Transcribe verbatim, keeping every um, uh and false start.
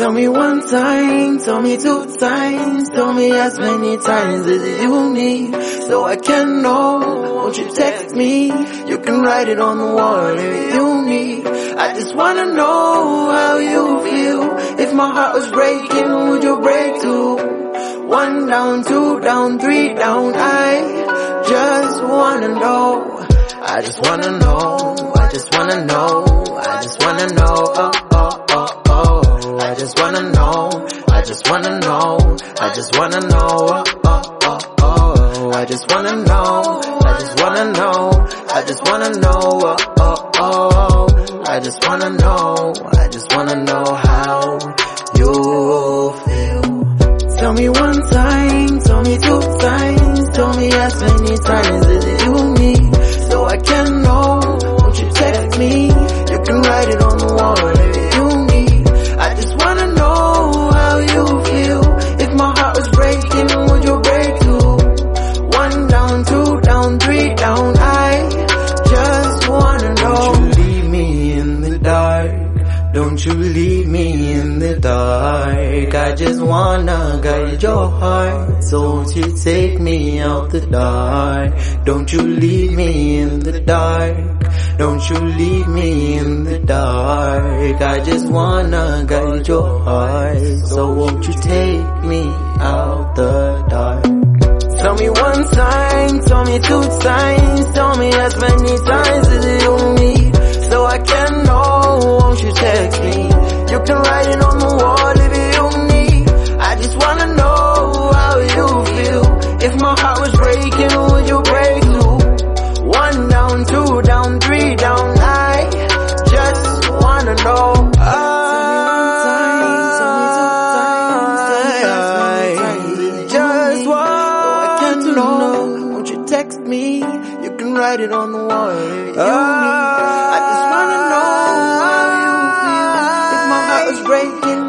Tell me one time, tell me two times, tell me as many times as you need, so I can know. Won't you text me? You can write it on the wall if you need. I just wanna know how you feel. If my heart was breaking, would you break too? One down, two down, three down. I just wanna know. I just wanna know. I just wanna know. I just wanna know. Oh, oh, oh, oh. I just wanna know. I just wanna know. I just wanna know. Oh, oh, oh, oh. I just wanna know. I just wanna know. I just wanna know. Oh, oh, oh. I just wanna know. I just wanna know how you feel. Tell me one time, tell me two times, tell me as many times as you need, so I can know. Won't you text me? You can write it on the wall if you need. I just wanna know how you feel. If my heart was breaking, would you break too? One down, two down, three down. I just wanna know. Don't you leave me in the dark. Don't you leave me in the dark. I just wanna guide your heart, so won't you take me out the dark. Don't you leave me in the dark. Don't you leave me in the dark. I just wanna guide your heart, so won't you take me out the dark. Tell me one time, tell me two times, tell me as many times as you need, so I can know. Won't you text me? You can write it on the wall if you need. I just wanna know how you feel. If my heart was breaking, would you break too? One down, two down, three down. I just wanna know. Text me, you can write it on the wall if you need. I just wanna know how you feel. If my heart was breaking,